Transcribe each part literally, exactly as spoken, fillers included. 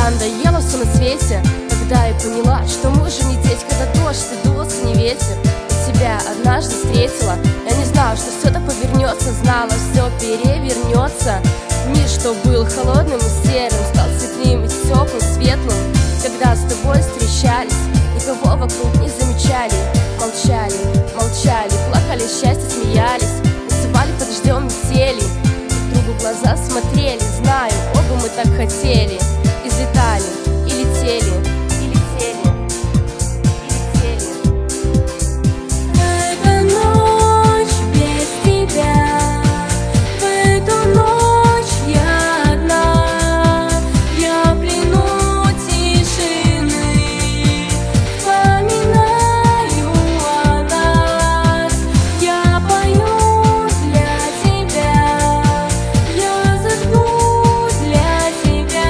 Когда надоело все на свете, тогда я поняла, что мы уже не дети. Когда дождь и дулся не ветер, и тебя однажды встретила. Я не знала, что все так повернется, знала, все перевернется. Мир, что был холодным и серым, стал цветным и теплым, светлым. Когда с тобой встречались, никого вокруг не замечали. Молчали, молчали, плакали, счастье, смеялись. Танцевали под дождем, метели, друг другу в глаза смотрели. Знаю, оба мы так хотели. И взлетали, и летели, и летели, и летели. Эта ночь без тебя, в эту ночь я одна. Я в плену тишины, вспоминаю о нас. Я пою для тебя, я зажгу для тебя.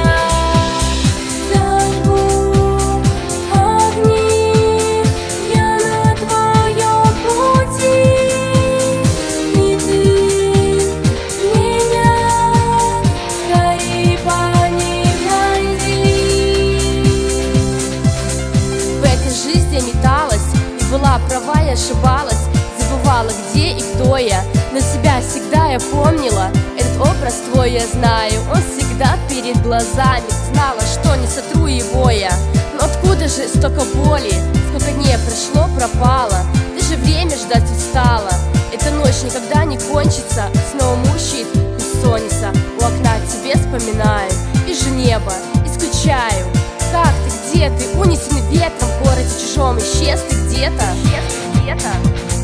Зажгу огни я на твоем пути, и ты меня скорей по ним найди. В этой жизни я металась, и была права, и ошибалась. Забывала, где и кто я, но себя всегда я помнила. Этот образ твой я знаю, он всегда перед глазами. Знала, что не сотру его я. Но откуда же столько боли? Сколько дней прошло, пропало. Ты же время ждать устала. Эта ночь никогда не кончится. Снова мучает бессонница. У окна тебе вспоминаю, вижу небо и скучаю. Как ты, где ты, унесенный ветром, в городе чужом исчез ты где-то, исчез ты где-то.